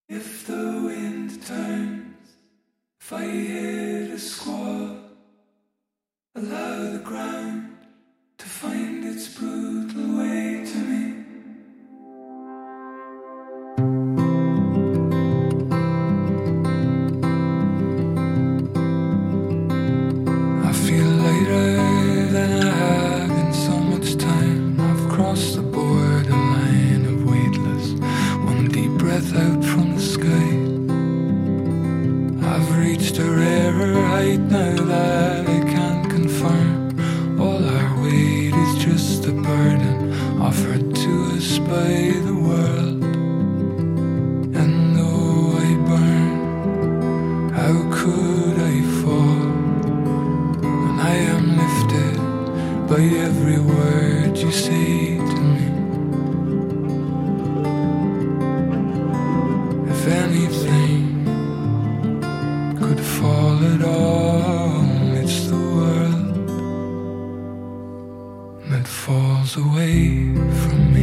If the wind turns, if I hear the squall, allow the ground to find its brutal way to me. I feel lighter than I have in so much time. I've crossed the borderline of weightless, one deep breath out from the sky. I've reached a rarer height now that I can't confirm. All our weight is just a burden offered to us by the world. And though I burn, how could I fall when I am lifted by every word you say to me? If anything could fall at all, it's the world that falls away from me.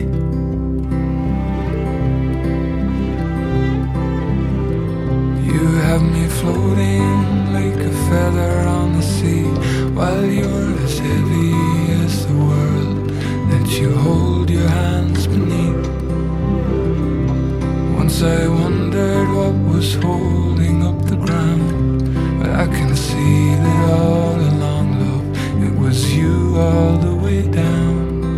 You have me floating like a feather on the sea, while you're as heavy as the world that you hold your hands beneath. Once I wondered what was holding up the ground, but I can see that all along, love, it was you all the way down.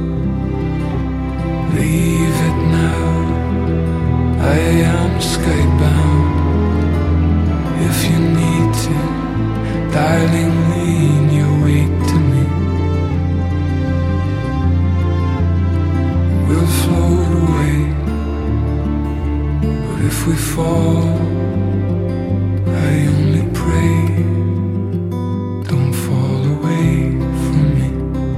Leave it now, I am skybound. If you need to, darling, lean your weight to me. We'll float away, but if we fall, I only pray, don't fall away from me.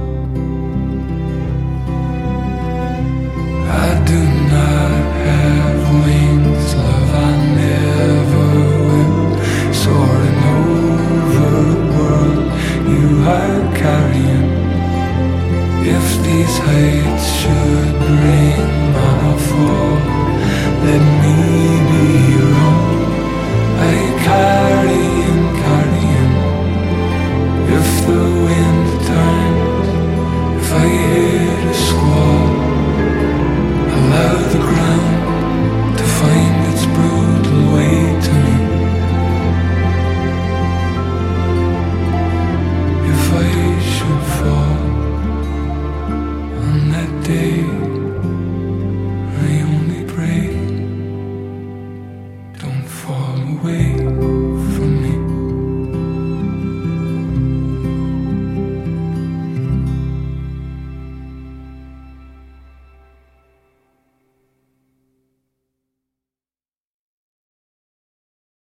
I do not have wings, love, I never will. Soaring over the world you are carrying. If these heights should bring on a fall, let me be your own. I carry and carry him. If the wind turns, if I hear a squall, allow the ground to find its brutal way to me. If I should fall on that day, I only pray, don't fall away from